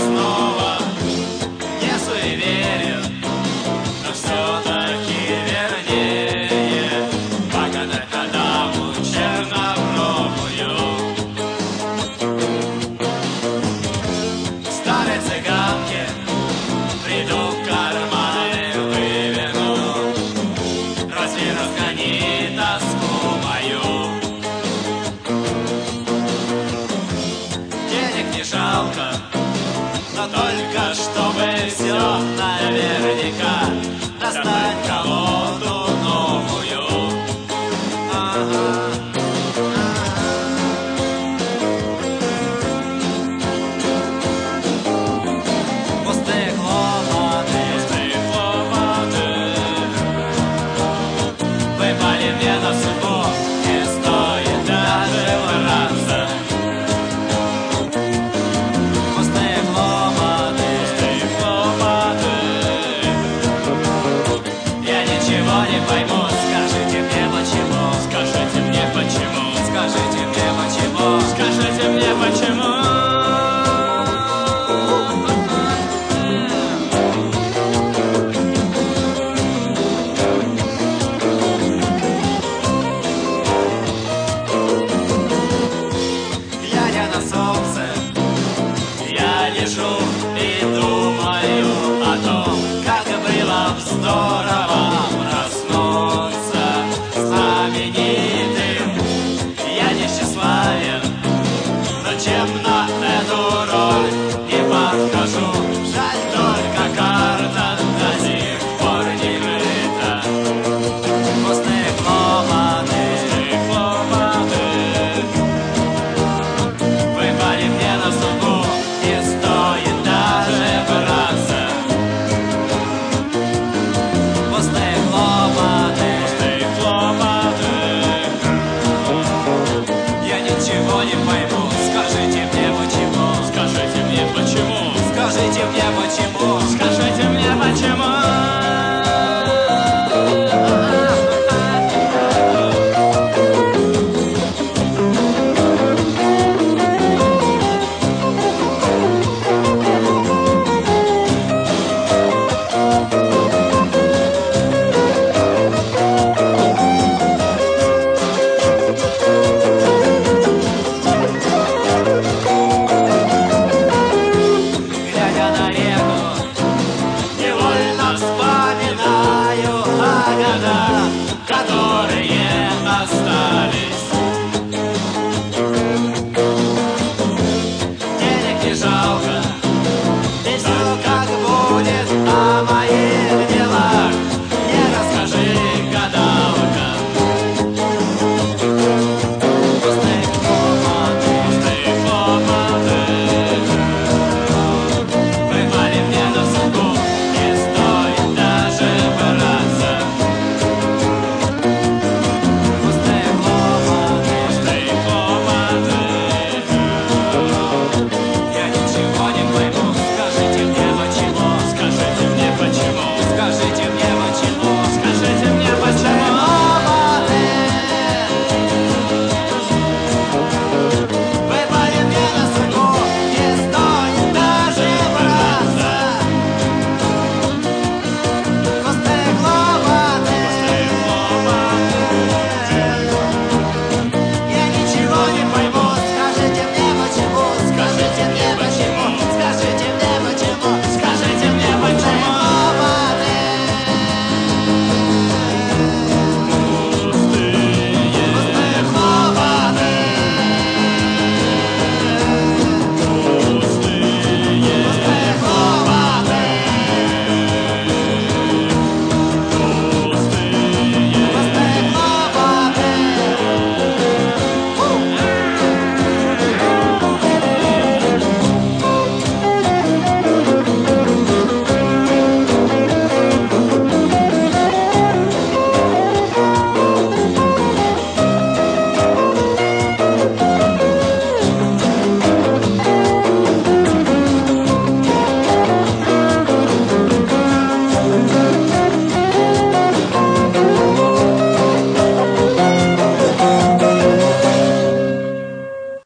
снова не суеверен, но все-таки вернее погадать на даму чернобровую. Старой цыганке приду карманы выверну, разве разгони тоску мою. Денег не жалко, но только чтобы все наверняка достать колоду новую. Ага. Пустые хлопоты выпали мне на судьбу, не стоит даже браться. Пустые хлопоты, я ничего не пойму, скажите мне почему, скажите мне почему, скажите мне почему, скажите мне почему. Глядя на солнце, я лежу и думаю о том, как было здорово проснуться знаменитым. Я не тщеславен, но чем на эту роль не подхожу. Жаль только карта до сих пор не крыта. Пустые хлопоты выпали мне на судьбу, не стоит даже браться. Пустые хлопоты, я ничего не пойму, скажите мне почему, скажите мне почему, скажите мне